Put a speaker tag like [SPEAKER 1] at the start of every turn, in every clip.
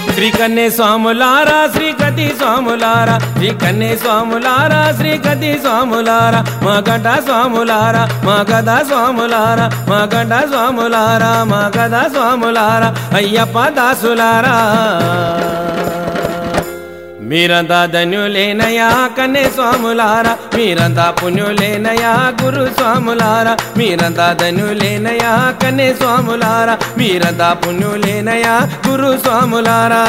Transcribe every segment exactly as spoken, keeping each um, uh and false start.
[SPEAKER 1] శ్రీ కన్నే స్వాములారా శ్రీ కతి స్వాములారా శ్రీ కన్నే స్వాములారా శ్రీ కతి స్వాములారా మా గంట స్వాములారా మా గద స్వాములారా మా గంట స్వాములారా మా గద స్వాములారా అయ్యప్ప దాసులారా మీరంతా ధన్యులేనయా కన్నే స్వాములారా మీరంతా పుణ్యులేనయా గురు స్వాములారా మీరంతా ధన్యులేనయా కన్నే స్వాములారా మీరంతా పుణ్యులేనయా గురు స్వాములారా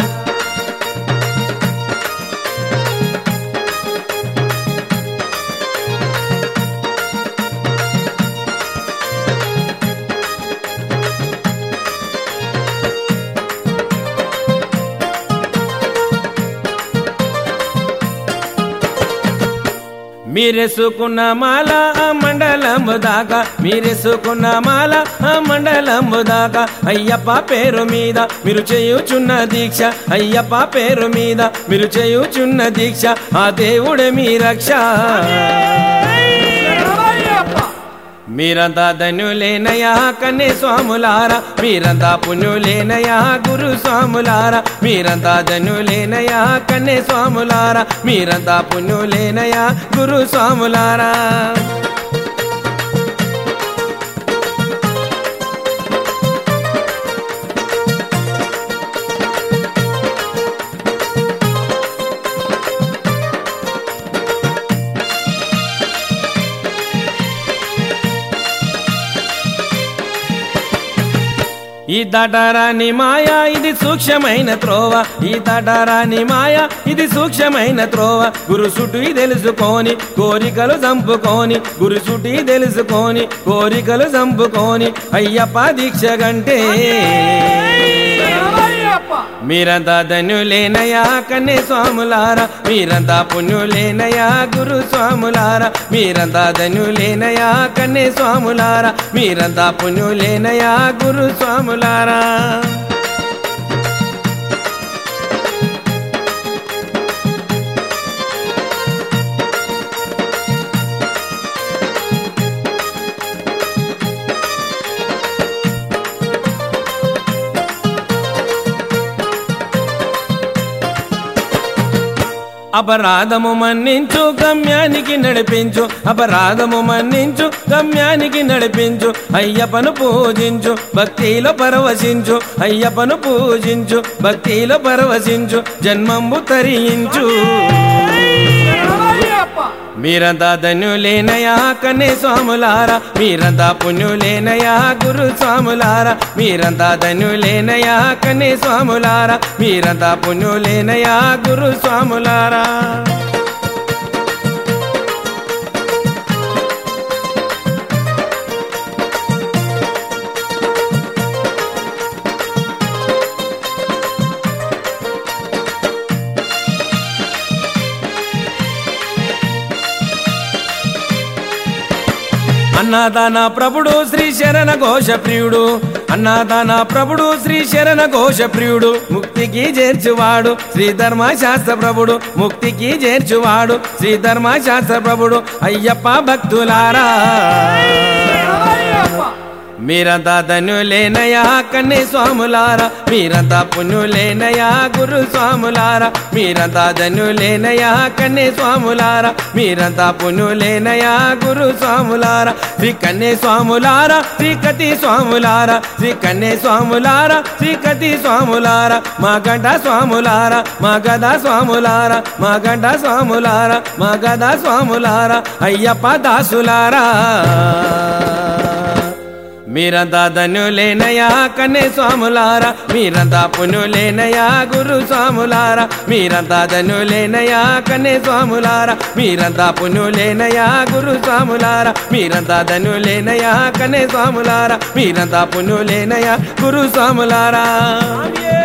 [SPEAKER 1] మీరేసుకున్న మాల ఆ మండలము దాకా మీరేసుకున్న మాల ఆ మండలము దాకా అయ్యప్ప పేరు మీద మీరు చేయుచున్న దీక్ష అయ్యప్ప పేరు మీద మీరు చేయుచున్న దీక్ష ఆ దేవుడే మీ రక్ష మీరంతా ధన్యులేనయా కన్నే స్వాములారా మీరంతా పుణ్యులేనయా గురు స్వాములారా మీరంతా ధన్యులేనయా కన్నే స్వాములారా మీరంతా పుణ్యులేనయా గురు స్వాములారా ఈ దటరాని మాయా ఇది సూక్ష్మమైన త్రోవ ఈ దటరాని మాయా ఇది సూక్ష్మమైన త్రోవ గురు సుటి తెలుసుకొని కోరికలు చంపుకొని గురు సుటి తెలుసుకొని కోరికలు చంపుకొని అయ్యప్ప దీక్ష గంటే మీరంతా ధన్యులేనయా కన్నే స్వాములారా మీరంతా పుణ్యులేనయా గురు స్వాములారా మీరంతా ధన్యులేనయా కన్నే స్వాములారా మీరంతా పుణ్యులేనయా గురు స్వాములారా అపరాధము మన్నించు గమ్యానికి నడిపించు అపరాధము మన్నించు గమ్యానికి నడిపించు అయ్యప్పను పూజించు భక్తిలో పరవశించు అయ్యప్పను పూజించు భక్తిలో పరవశించు జన్మంబు తరించు మీరంతా ధన్యులేనయా కన్నే స్వాములారా మీరంతా పుణ్యులేనయా గురు స్వాములారా మీరంతా ధన్యులేనయా కన్నే స్వాములారా మీరంతా పుణ్యులేనయా గురు స్వాములారా అన్నదాన ప్రభుడు శ్రీ శరణ ఘోష ప్రియుడు అన్నదాన ప్రభుడు శ్రీ శరణ ఘోష ప్రియుడు ముక్తికి చేర్చువాడు శ్రీ ధర్మశాస్త్ర ప్రభుడు ముక్తికి చేర్చువాడు శ్రీ ధర్మశాస్త్ర ప్రభుడు అయ్యప్ప భక్తులారా మీరంతా ధన్యులేనయా కన్నే స్వాములారా మీరంతా పుణ్యులేనయా గురు స్వాములారా మీరంతా ధన్యులేనయా కన్నే స్వాములారా మీరంతా పుణ్యులేనయా గురు స్వాములారా శ్రీ కన్నే స్వాములారా శ్రీ కతి స్వాములారా శ్రీ కన్నే స్వాములారా శ్రీ కతి స్వాములారా మా గంట స్వాములారా మా గద స్వాములారా మా గంట స్వాములారా మా గద స్వాములారా అయ్యప్ప దాసులారా మీరంతా ధన్యులేనయా కన్నే స్వాములారా మీరంతా పుణ్యులేనయా గురు స్వాములారా మీరంతా ధన్యులేనయా కన్నే స్వాములారా మీరంతా పుణ్యులేనయా గురు స్వాములారా మీరంతా ధన్యులేనయా కన్నే స్వాములారా మీరంతా పుణ్యులేనయా గురు స్వాములారా